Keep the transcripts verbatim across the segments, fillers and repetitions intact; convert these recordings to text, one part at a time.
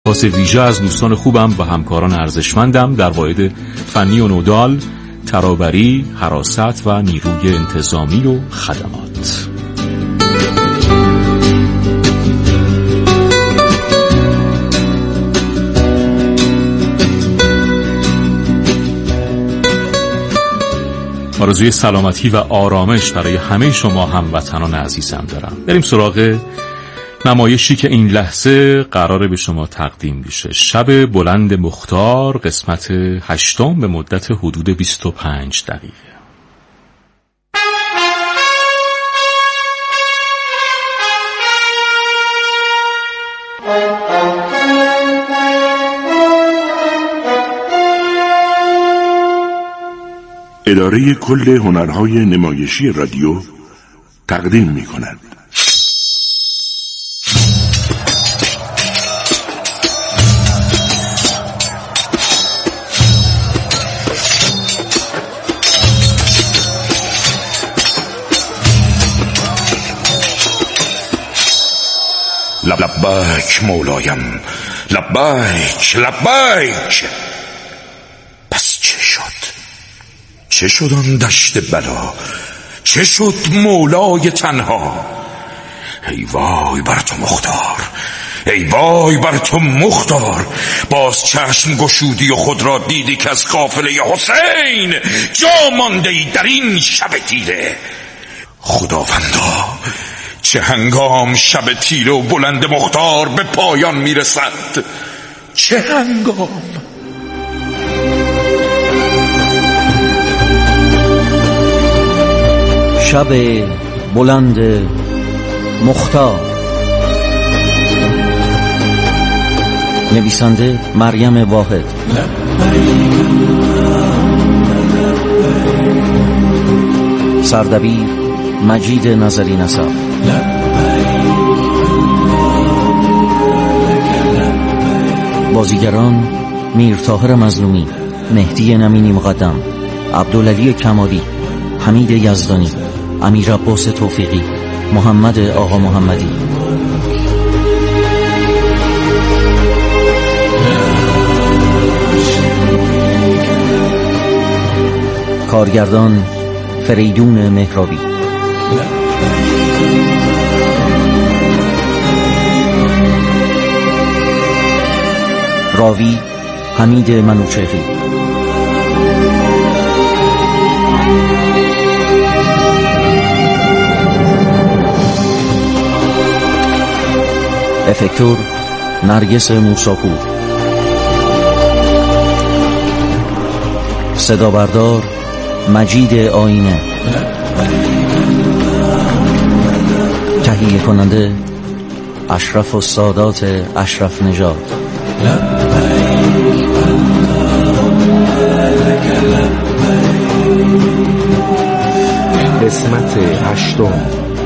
سپاس ویژه از دوستان خوبم و همکاران ارزشمندم در واحد فنی و نودال، ترابری، حراست و نیروی انتظامی و خدمات. آرزوی سلامتی و آرامش برای همه شما هموطنان عزیزم دارم. بریم سراغ نمایشی که این لحظه قراره به شما تقدیم بشه. شب بلند مختار، قسمت هشتم به مدت حدود بیست و پنج دقیقه. اداره کل هنرهای نمایشی رادیو تقدیم می کند. لبیک مولایم، لبیک لبیک. پس چه شد؟ چه شد آن دشت بلا؟ چه شد مولای تنها؟ ای وای بر تو مختار، ای وای بر تو مختار. باز چشم گشودی و خود را دیدی که از قافله حسین جا مانده ای در این شب تیره. خداوندا، چه هنگام شب تیره و بلند مختار به پایان میرسد؟ چه هنگام؟ شب بلند مختار. نویسنده مریم واحد. سردبیر مجید نظری نسا. بازیگران میر طاهر مظلومی، مهدی نمینی مقدم، عبدالعلی کمالی، حمید یزدانی، امیر عباس توفیقی، محمد آقا محمدی. کارگردان فریدون مهرابی. راوی حمید منوچهری. افکتور نرگس موساپور. صدا بردار مجید آینه. تهیه کننده اشرف السادات اشرف نژاد. قسمت هشتم.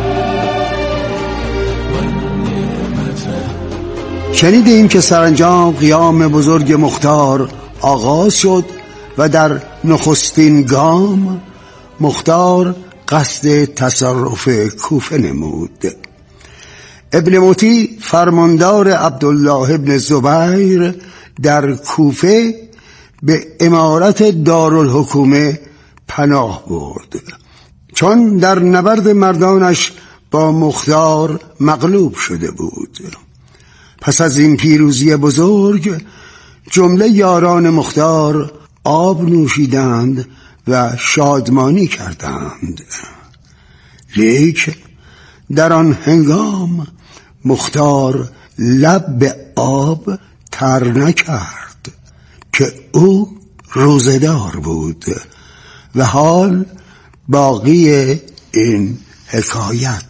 شنیدیم که سرانجام قیام بزرگ مختار آغاز شد و در نخستین گام مختار قصد تصرف کوفه نمود. ابن موتی فرماندار عبدالله ابن زبیر در کوفه به امارت دارالحکومه پناه برد، چون در نبرد مردانش با مختار مغلوب شده بود. پس از این پیروزی بزرگ جمله یاران مختار آب نوشیدند و شادمانی کردند. لیک در آن هنگام مختار لب به آب تر نکرد که او روزدار بود. و حال باقی این حکایت.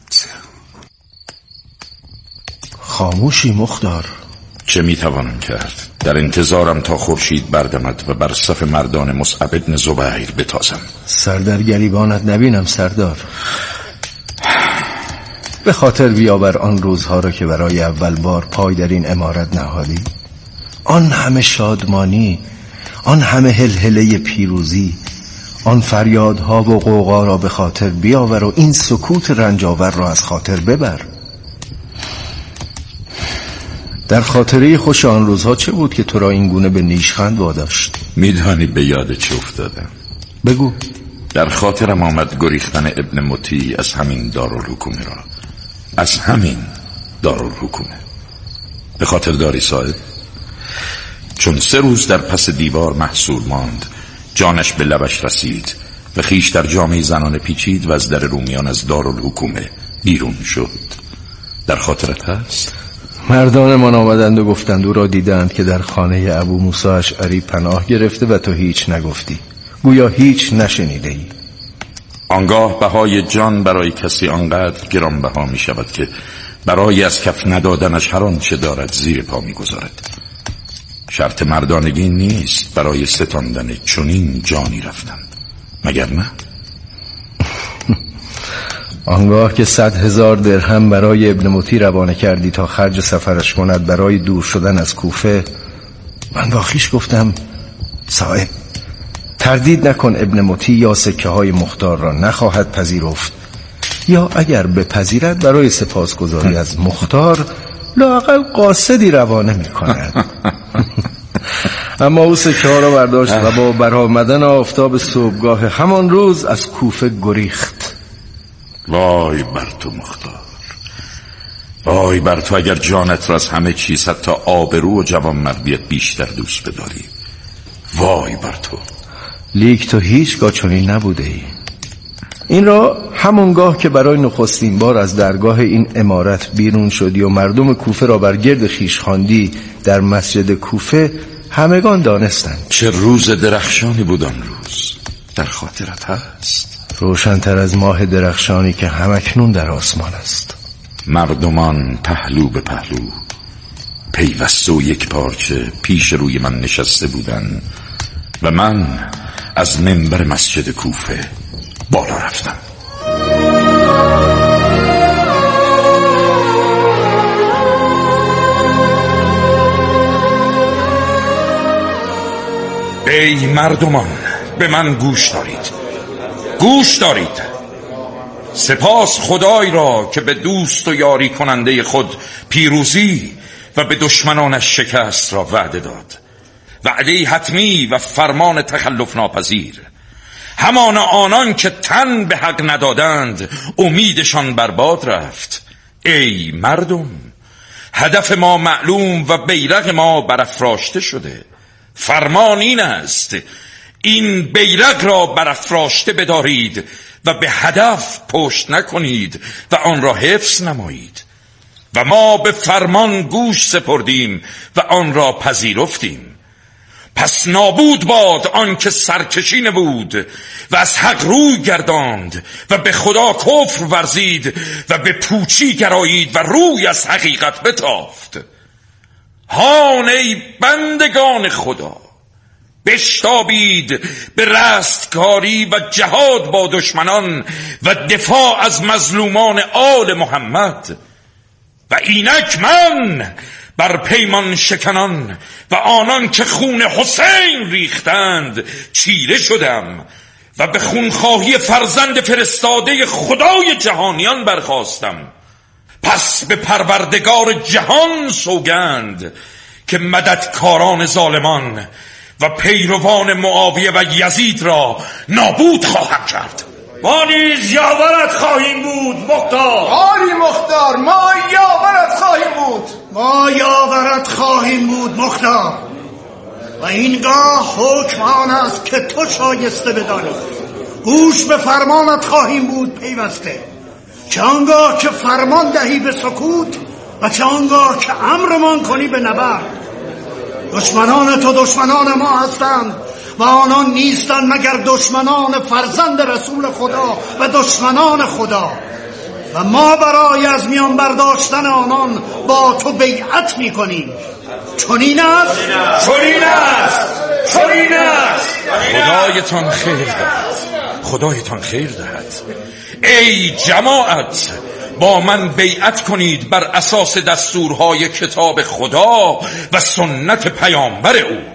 خاموشی مختار. چه میتوانم کرد؟ در انتظارم تا خورشید بردمد و بر صف مردان مصعب ابن زبیر بتازم. سر در گریبانت نبینم سردار. به خاطر بیاور آن روزها را که برای اول بار پای در این امارت نهادی. آن همه شادمانی، آن همه هلهله پیروزی، آن فریادها و غوغا را به خاطر بیاور و این سکوت رنجاور را از خاطر ببر. در خاطره خوش آن روزها چه بود که تو را این گونه به نیشخند واداشت؟ میدانی به یاد چه افتادم؟ بگو. در خاطرم آمد گریختن ابن مطیع از همین دارالحکومه را، از همین دارالحکومه. به خاطر داری صاحب؟ چون سه روز در پس دیوار محصور ماند، جانش به لبش رسید و خیش در جامعه زنانه پیچید و از در رومیان از دارالحکومه بیرون شد. در خاطرت هست؟ مردان من آمدند و گفتند او را دیدند که در خانه ابو موسی اشعری پناه گرفته و تو هیچ نگفتی، گویا هیچ نشنیده ای. آنگاه بهای جان برای کسی آنقدر گرانبها می شود که برای از کف ندادنش هر آنچه دارد زیر پا می گذارد. شرط مردانگی نیست برای ستاندن چنین جانی رفتن، مگر نه؟ آنگاه که صد هزار درهم برای ابن مطیع روانه کردی تا خرج سفرش کند برای دور شدن از کوفه، من با خویش گفتم صاحب تردید نکن، ابن مطیع یا سکه های مختار را نخواهد پذیرفت، یا اگر بپذیرد برای سپاسگزاری از مختار لااقل قاصدی روانه می کند. اما او سکه ها را برداشت و با برآمدن آفتاب صبحگاه همان روز از کوفه گریخت. وای بر تو مختار، وای بر تو اگر جانت را از همه چیز حتی آبرو و جوانمردیت بیشتر دوست بداری. وای بر تو. لیک تو هیچگاه چنین نبوده ای. این را همونگاه که برای نخستین بار از درگاه این امارت بیرون شدی و مردم کوفه را بر گرد خویش خواندی در مسجد کوفه، همگان دانستند. چه روز درخشانی بود آن روز، در خاطرت هست؟ روشن‌تر از ماه درخشانی که همکنون در آسمان است. مردمان پهلو به پهلو پیوسته و یک پارچه پیش روی من نشسته بودند و من از منبر مسجد کوفه بالا رفتم. ای مردمان، به من گوش دارید، گوش دارید. سپاس خدای را که به دوست و یاری کننده خود پیروزی و به دشمنانش شکست را وعده داد، وعده حتمی و فرمان تخلف ناپذیر. همان آنان که تن به حق ندادند امیدشان برباد رفت. ای مردم، هدف ما معلوم و بیرق ما برافراشته شده. فرمان این است این بیرق را برافراشته بدارید و به هدف پشت نکنید و آن را حفظ نمایید. و ما به فرمان گوش سپردیم و آن را پذیرفتیم. پس نابود باد آن که سرکشی بود و از حق روی گرداند و به خدا کفر ورزید و به پوچی گرایید و روی از حقیقت بتافت. هان ای بندگان خدا، بشتابید به رستگاری و جهاد با دشمنان و دفاع از مظلومان آل محمد. و اینک من بر پیمان شکنان و آنان که خون حسین ریختند چیره شدم و به خونخواهی فرزند فرستاده خدای جهانیان برخاستم. پس به پروردگار جهان سوگند که مددکاران ظالمان و پیروان معاویه و یزید را نابود خواهم کرد. ما نیز یاورت خواهیم بود مختار. آری مختار، ما یاورت خواهیم بود. ما یاورت خواهیم بود مختار. و اینگاه حکم آن است که تو شایسته بدانی. گوش به فرمانت خواهیم بود پیوسته، چه آنگاه که فرمان دهی به سکوت و چه آنگاه که امرمان کنی به نبرد. دشمنان تو دشمنان ما هستند و آنان نیستند مگر دشمنان فرزند رسول خدا و دشمنان خدا. و ما برای از میان برداشتن آنان با تو بیعت میکنیم. چنین است، چنین است، چنین است. خدایتان خیر دهد، خدایتان خیر دهد. ای جماعت، با من بیعت کنید بر اساس دستورهای کتاب خدا و سنت پیامبر او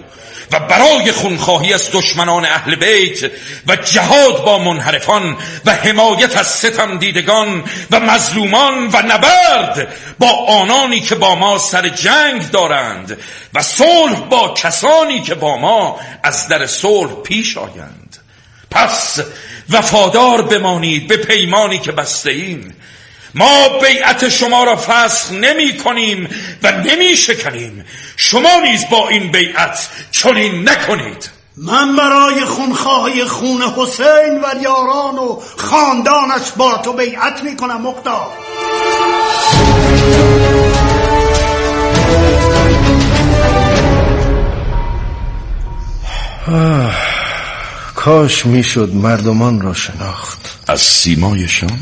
و برای خونخواهی از دشمنان اهل بیت و جهاد با منحرفان و حمایت از ستم دیدگان و مظلومان و نبرد با آنانی که با ما سر جنگ دارند و صلح با کسانی که با ما از در صلح پیش آیند. پس وفادار بمانید به پیمانی که بسته ایم. ما بیعت شما را فسخ نمی کنیم و نمی شکنیم. شما نیز با این بیعت چنین نکنید. من برای خونخواهی خون حسین و یاران و خاندانش با تو بیعت می کنم مختار. کاش میشد مردمان را شناخت، از سیمایشان،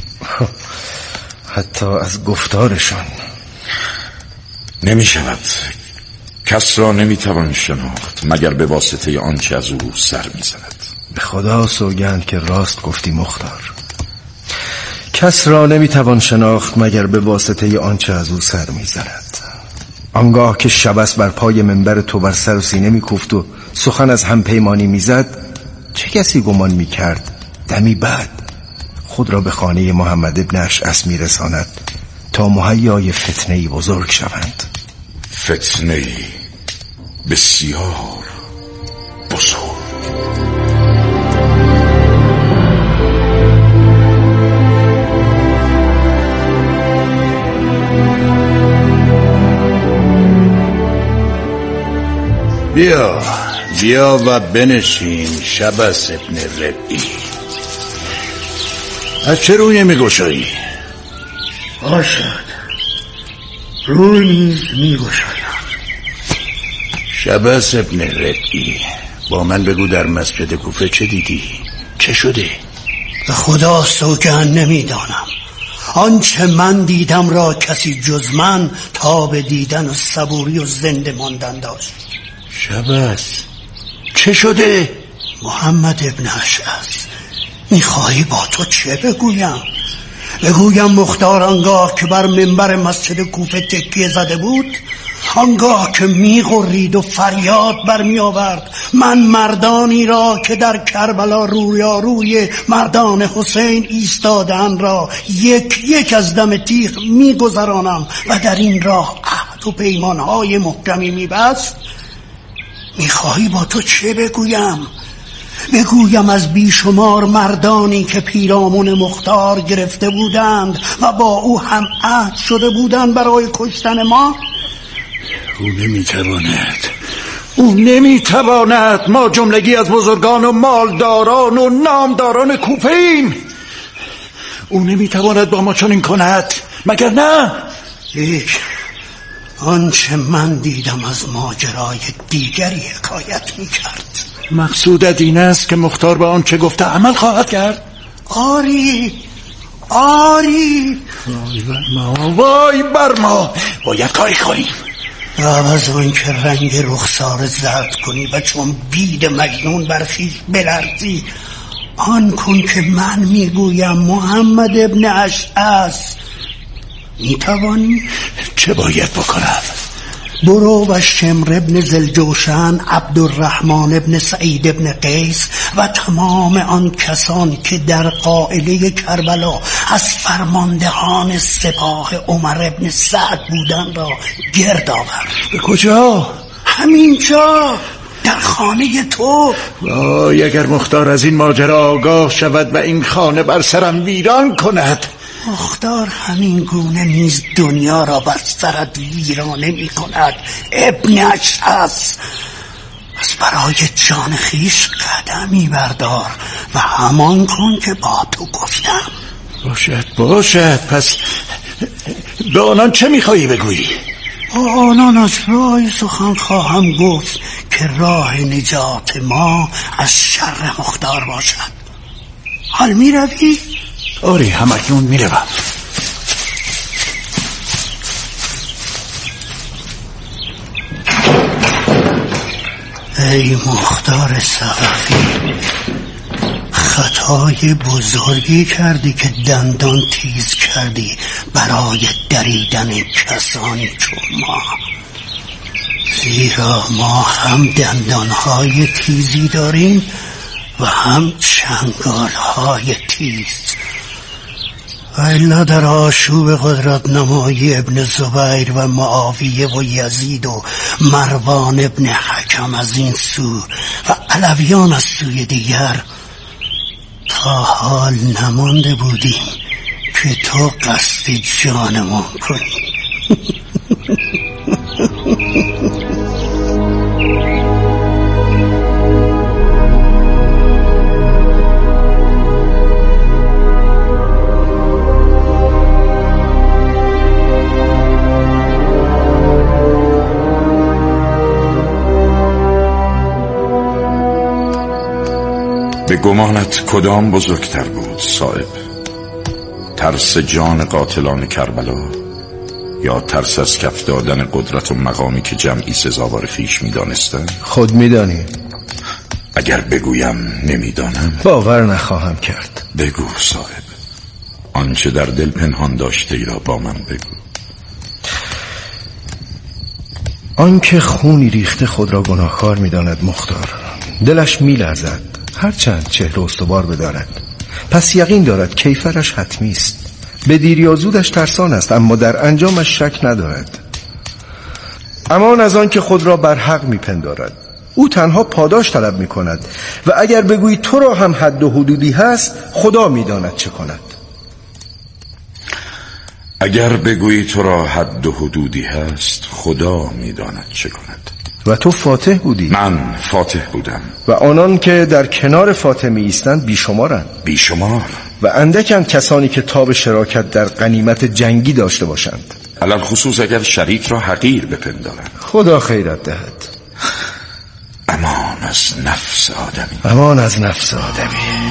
حتی از گفتارشان. نمی شود. کس را نمی توان شناخت مگر به واسطه آنچه از او سر می زند. به خدا سوگند که راست گفتی مختار. کس را نمی توان شناخت مگر به واسطه آنچه از او سر می زند. آنگاه که شبس بر پای منبر تو بر سر و سینه می کوفت و سخن از هم پیمانی می زد، چه کسی گمان می کرد دمی بعد خود را به خانه محمد ابن اشعث می رساند تا مهیای فتنه‌ای بزرگ شوند. فتنه‌ای بسیار بزرگ. بیا بیا و بنشین شبس ابن ربعی. از چه روی میگشایی؟ باشد، روی نیز میگشایم. شبس ابن ربعی، با من بگو در مسجد کوفه چه دیدی؟ چه شده؟ به خدا سوگند نمیدانم. آنچه من دیدم را کسی جز من تا به دیدن و صبوری و زنده ماندن داشت. شبس چه شده؟ محمد ابن اشعث، میخواهی با تو چه بگویم؟ بگویم مختار آنگاه که بر منبر مسجد کوفه تکیه زده بود، آنگاه که میغرید و فریاد برمی آورد، من مردانی را که در کربلا رویاروی مردان حسین ایستادن را یک یک از دم تیغ میگذرانم و در این راه عهد و پیمانهای محکمی میبست. میخواهی با تو چه بگویم؟ بگویم از بیشمار مردانی که پیرامون مختار گرفته بودند و با او هم عهد شده بودند برای کشتن ما؟ او نمیتواند او نمیتواند ما جملگی از بزرگان و مالداران و نامداران کوفه ایم. او نمیتواند با ما چنین کند، مگر نه؟ یک آنچه من دیدم از ماجرای دیگری حکایت میکرد. مقصودت این است که مختار به آنچه گفته عمل خواهد کرد؟ آری آری. وای بر ما، وای بر ما، باید کاری کنیم. عوض آن که رنگ رخسار زرد کنی و چون بید مجنون برخیش بلرزی، آن کن که من میگویم محمد ابن اشعث. میتوانی؟ چه باید بکنم؟ برو و شمر ابن زلجوشن، عبدالرحمن ابن سعید ابن قیس و تمام آن کسان که در قائله کربلا از فرماندهان سپاه عمر ابن سعد بودن را گرد آور. به کجا؟ همینجا در خانه تو. وای اگر مختار از این ماجرا آگاه شود و این خانه بر سرم ویران کند. مختار همین گونه نیز دنیا را بر سرت ویرانه می کند ابن اشعث. پس برای جان خیش قدمی بردار و همان کن که با تو گفتم. باشد باشد. پس به آنان چه میخوایی بگویی؟ آنان از راه سخن خواهم گفت که راه نجات ما از شر مختار باشد. حال می روی؟ آری همکنون می روم. ای مختار ثقفی، خطای بزرگی کردی که دندان تیز کردی برای دریدن کسانی چون ما. زیرا ما هم دندانهای تیزی داریم و هم چنگالهای تیز. الا در آشوب قدرت نمایی ابن زبیر و معاویه و یزید و مروان ابن حکم از این سو و علویان از سوی دیگر تا حال نمانده بودیم که تو قصد جانمان کنی. به گمانت کدام بزرگتر بود صاحب؟ ترس جان قاتلان کربلا یا ترس از کف دادن قدرت و مقامی که جمعی سزاوار خویش می‌دانستند؟ خود می‌دانی. اگر بگویم نمی‌دانم باور نخواهم کرد. بگو صاحب، آنچه در دل پنهان داشته ای را با من بگو. آنکه خونی ریخته خود را گناهکار می‌داند مختار، دلش می‌لرزد هرچند چهره استوار بدارد، پس یقین دارد کیفرش حتمی است. به دیر یا زودش ترسان است، اما در انجامش شک ندارد. امان از آن که خود را بر حق میپندارد. او تنها پاداش طلب میکند و اگر بگویی تو را هم حد و حدودی هست، خدا میداند چه کند. اگر بگویی تو را حد و حدودی هست، خدا میداند چه کند. و تو فاتح بودی. من فاتح بودم و آنان که در کنار فاتح می ایستند بیشمارند. بیشمار. و اندکند کسانی که تاب شراکت در غنیمت جنگی داشته باشند، علل خصوص اگر شریک را حقیر بپندارند. خدا خیرت دهد. امان از نفس آدمی. امان از نفس آدمی.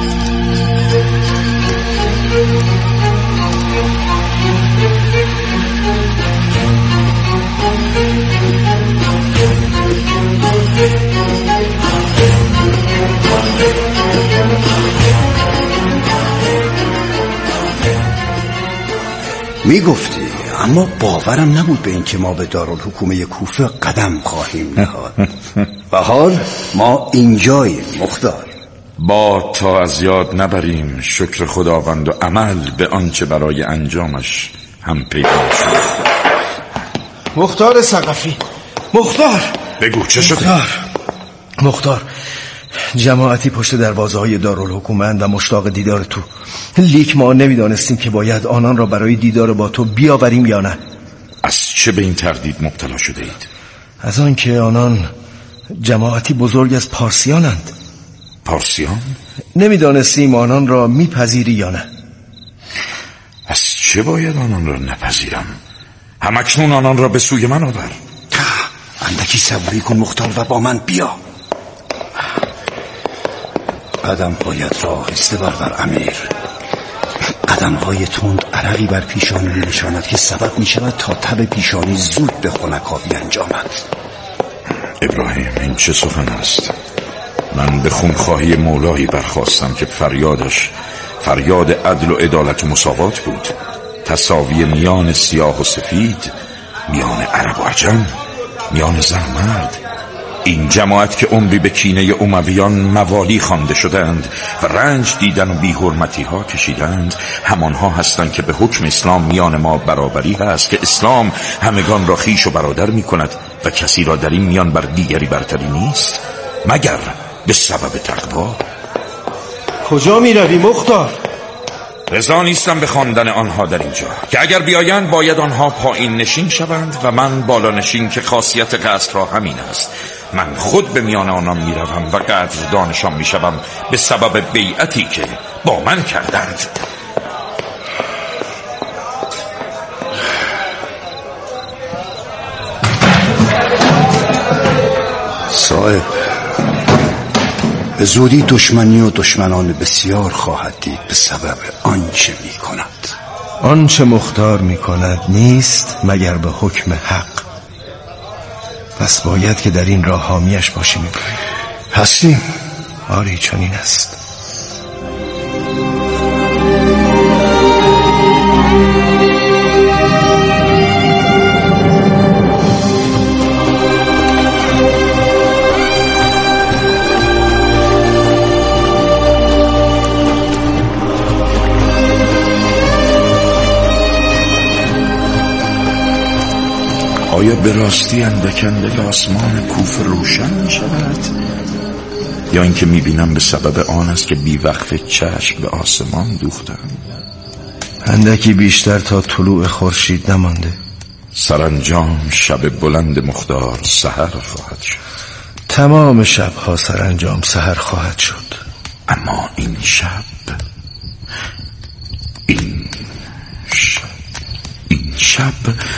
میگفتی، اما باورم نبود به این که ما به دارالحکومه کوفه قدم خواهیم نهاد. و حال ما اینجاییم مختار. با تا از یاد نبریم شکر خداوند و عمل به آنچه برای انجامش هم پیدا شد. مختار ثقفی. مختار بگو چه شده؟ مختار مختار جماعتی پشت دروازه های دارالحکومه و مشتاق دیدار تو، لیک ما نمیدانستیم که باید آنان را برای دیدار با تو بیاوریم یا نه. از چه به این تردید مبتلا شده اید؟ از آن که آنان جماعتی بزرگ از پارسیانند. پارسیان؟ نمیدانستیم آنان را میپذیری یا نه. از چه باید آنان را نپذیرم؟ همکنون آنان را به سوی من آور. اندکی صبوری کن مختار و با من بیا. قدم هایت را آهسته بردار امیر. قدم های تند عرقی بر پیشانی می نشاند که سبب می شود تا تب پیشانی زود به خنکا بیانجامد. ابراهیم، این چه سخن است؟ من به خونخواهی مولایی برخواستم که فریادش فریاد عدل و عدالت و مساوات بود، تساوی میان سیاه و سفید، میان عرب و عجم، میان زن و مرد. این جماعت که عمری به کینه امویان موالی خوانده شدند و رنج دیدن و بی‌حرمتی ها کشیدند، همانها هستند که به حکم اسلام میان ما برابری هست، که اسلام همگان را خویش و برادر می کند و کسی را در این میان بر دیگری برتری نیست مگر به سبب تقوا. کجا می روی مختار؟ رضا نیستم به خواندن آنها در اینجا، که اگر بیایند باید آنها پایین نشین شوند و من بالا نشین، که خاصیت قصد را همین است. من خود به میان آنها می روم و قدردانشان می شوم به سبب بیعتی که با من کردند. صاحب، به زودی دشمنی و دشمنان بسیار خواهد دید به سبب آنچه می کند. آنچه مختار می کند نیست مگر به حکم حق، پس باید که در این راه حامیش باشیم. هستیم. آری چنین است. آیا به راستی اندکندل آسمان کوفه روشن می شود یا اینکه می بینم به سبب آن است که بی وقف چشم به آسمان دوختم؟ اندکی بیشتر تا طلوع خورشید نمانده. سرانجام شب بلند مختار سحر خواهد شد. تمام شبها سرانجام سحر خواهد شد. اما این شب این شب این شب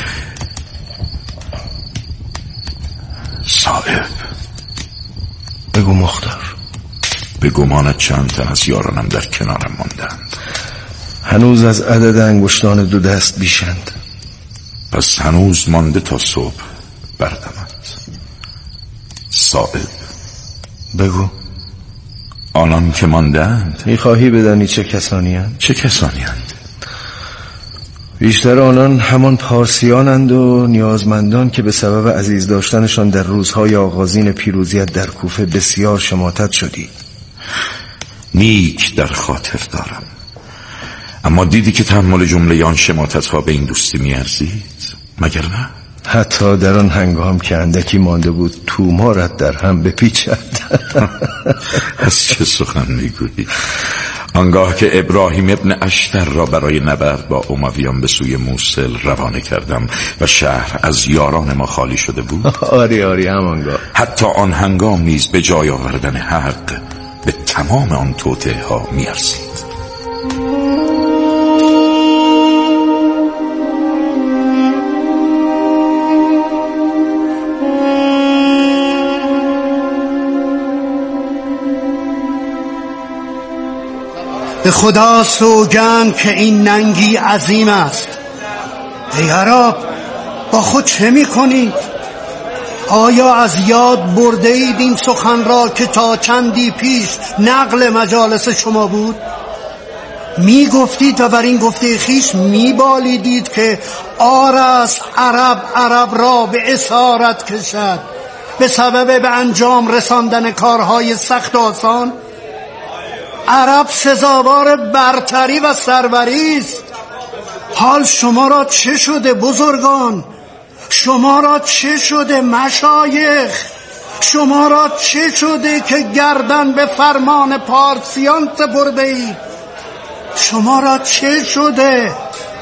صائب، بگو مختار. به گمانت چند تن از یارانم در کنارم ماندند. هنوز از عدد انگشتان دو دست بیشند. پس هنوز مانده تا صبح بردمد. صائب، بگو. آنان که ماندند میخواهی بدانی چه کسانی هست؟ چه کسانی هست؟ بیشتر آنان همان پارسیانند و نیازمندان که به سبب عزیز داشتنشان در روزهای آغازین پیروزیت در کوفه بسیار شماتت شدی. نیک در خاطر دارم، اما دیدی که تحمل جمله آن شماتت ها به این دوستی میارزید؟ مگر نه؟ حتی در آن هنگام که اندکی مانده بود تومارت در هم بپیچد. از چه سخن میگویی؟ آنگاه که ابراهیم ابن اشتر را برای نبرد با امویان به سوی موصل روانه کردم و شهر از یاران ما خالی شده بود. آری آری همانگاه. حتی آن هنگام نیز به جای آوردن حق به تمام آن توطئه ها میارزید. به خدا سوگند که این ننگی عظیم است. ای عرب، با خود چه می کنید؟ آیا از یاد برده اید این سخن را که تا چندی پیش نقل مجالس شما بود؟ می گفتید و بر این گفته خیش می بالیدید که آرس عرب عرب را به اسارت کشد به سبب به انجام رساندن کارهای سخت و آسان. عرب سزاوار برتری و سروری است. حال شما را چه شده بزرگان؟ شما را چه شده مشایخ؟ شما را چه شده که گردن به فرمان پارسیان سپرده اید؟ شما را چه شده؟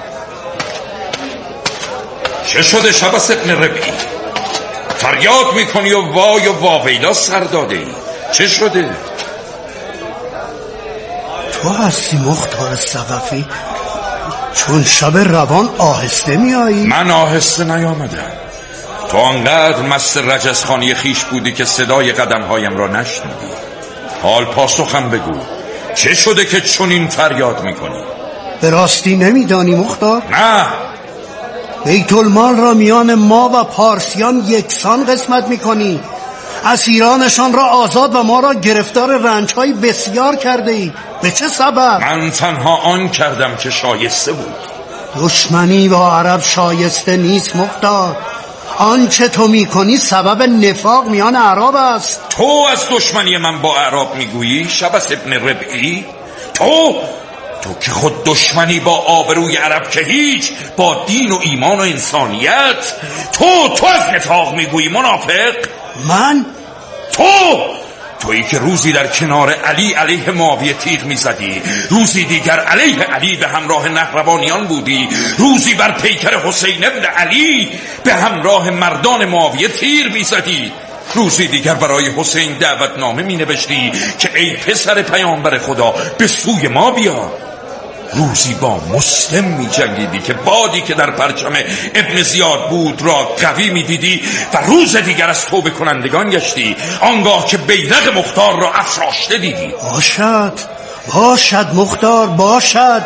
چه شده شبس ابن ربعی؟ فریاد میکنی و وای و واویلا سر داده ای. چه شده؟ تو هستی مختار صقفی؟ چون شب روان آهسته می آیی؟ من آهسته نیامدم. تو آنقدر مست رجزخانی خیش بودی که صدای قدمهایم را نشنیدی. حال پاسخم بگو، چه شده که چون این فریاد میکنی؟ به راستی نمیدانی مختار؟ نه. بیت المال را میان ما و پارسیان یکسان قسمت میکنی. اسیرانشان را آزاد و ما را گرفتار رنجهای بسیار کرده ای. به چه سبب؟ من تنها آن کردم که شایسته بود. دشمنی با عرب شایسته نیست مختار. آنچه تو میکنی سبب نفاق میان عرب است. تو از دشمنی من با عرب میگویی شبس ابن ربعی؟ تو تو که خود دشمنی با آبروی عرب که هیچ، با دین و ایمان و انسانیت. تو تو از نفاق میگویی منافق؟ من؟ تو تویی که روزی در کنار علی علیه معاویه تیغ میزدی، روزی دیگر علیه علی به همراه نهروانیان بودی، روزی بر پیکر حسین ابن علی به همراه مردان معاویه تیر میزدی، روزی دیگر برای حسین دعوتنامه می نوشتی که ای پسر پیامبر خدا به سوی ما بیا. روزی با مسلم می جنگیدی که بادی که در پرچم ابن زیاد بود را قوی می دیدی و روز دیگر از توبه کنندگان گشتی آنگاه که بیرق مختار را افراشته دیدی. باشد باشد مختار باشد،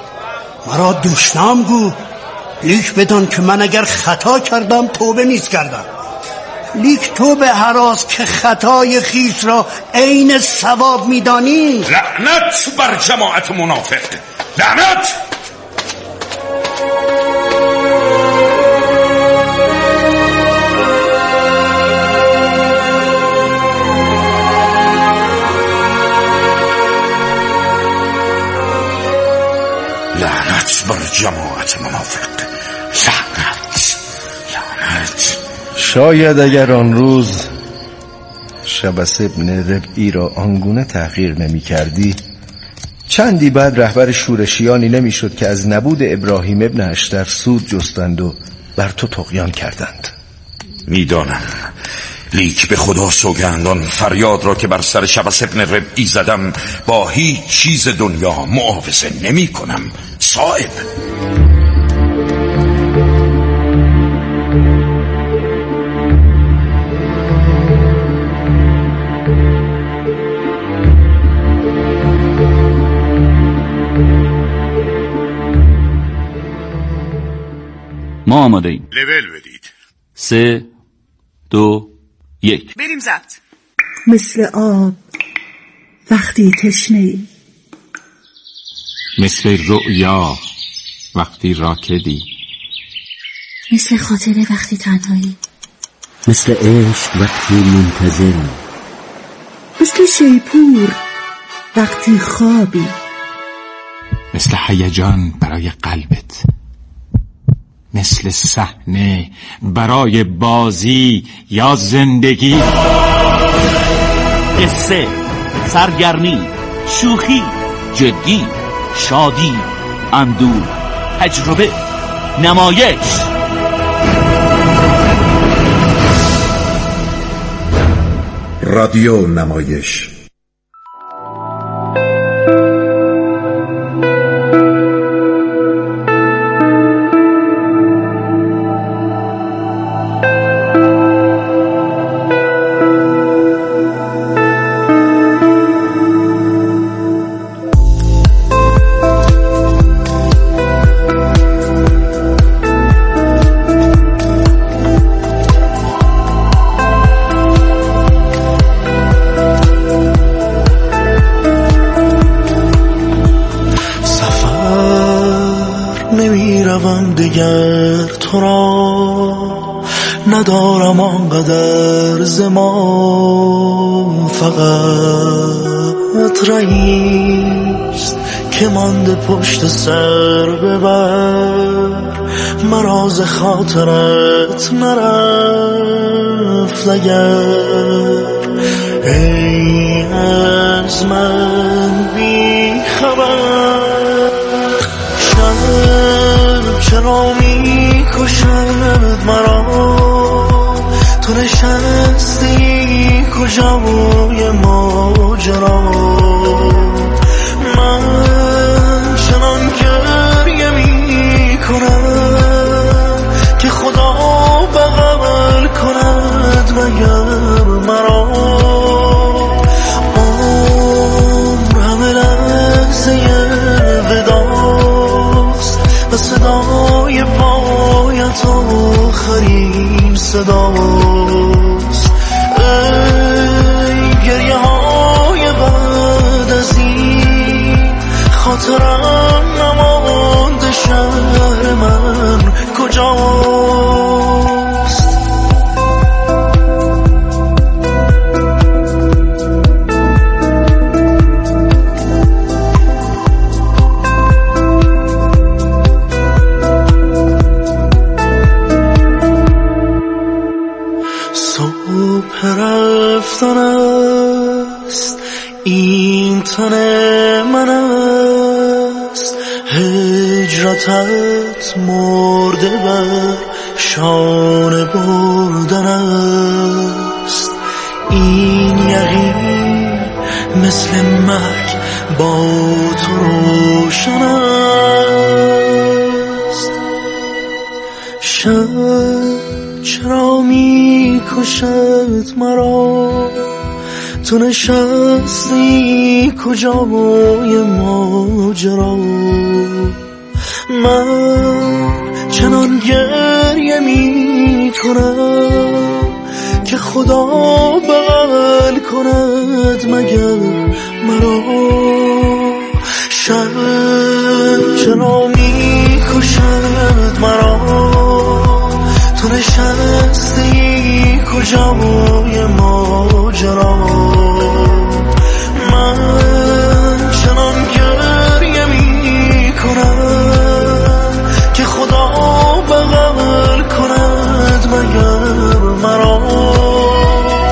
مرا دشنام گو، لیک بدان که من اگر خطا کردم توبه نیست کردم. لیک تو به هراس که خطای خیش را عین ثواب میدانی. لعنت بر جماعت منافق، لعنت. لعنت بر جماعت منافق، لعنت لعنت. شاید اگر آن روز شبس ابن ربعی را آنگونه تحقیر نمی کردی، چندی بعد رهبر شورشیانی نمی شد که از نبود ابراهیم ابن اشتر سود جستند و بر تو طغیان کردند. میدانم، لیک به خدا سوگندان فریاد را که بر سر شبس ابن ربعی زدم با هیچ چیز دنیا معاوضه نمی کنم صاحب. ما آماده ایم. لول بدید. سه دو یک بریم ضبط. مثل آب وقتی تشنه‌ای، مثل رؤیا وقتی راکدی، مثل خاطره وقتی تنهایی، مثل عشق وقتی منتظری، مثل شیپور وقتی خوابی، مثل هیجان برای قلبت، مثل صحنه برای بازی یا زندگی. قصه، سرگرمی، شوخی، جدی، شادی، اندوه، تجربه، نمایش. رادیو نمایش. دیگر تو را ندارم آنقدر زمان، فقط رئیست که مانده پشت سر ببر، مراز خاطرت نرفت اگر ای از من بی خبر. چرا می کشد مرا تو نشستی کجای ماجرا، من چنان گریه می کنم که خدا بغل کند مگر مرا. عمر همه لحظه وداست و صدای پایت آخرین صداست. ای گریه های بعد از این خاطرم نمانده، شهر من کجاست؟ رفتن است این تن من است، هجرتت مرده بر شانه بردن است. این یقین مثل مرگ با تو روشن است. شب چرا می کشد مرا تو نشستی کجای ماجرا، من چنان گریه می کنم که خدا بغل کند مگر مرا. شب چرا می کشد مرا تو نشستی کجای ماجرا،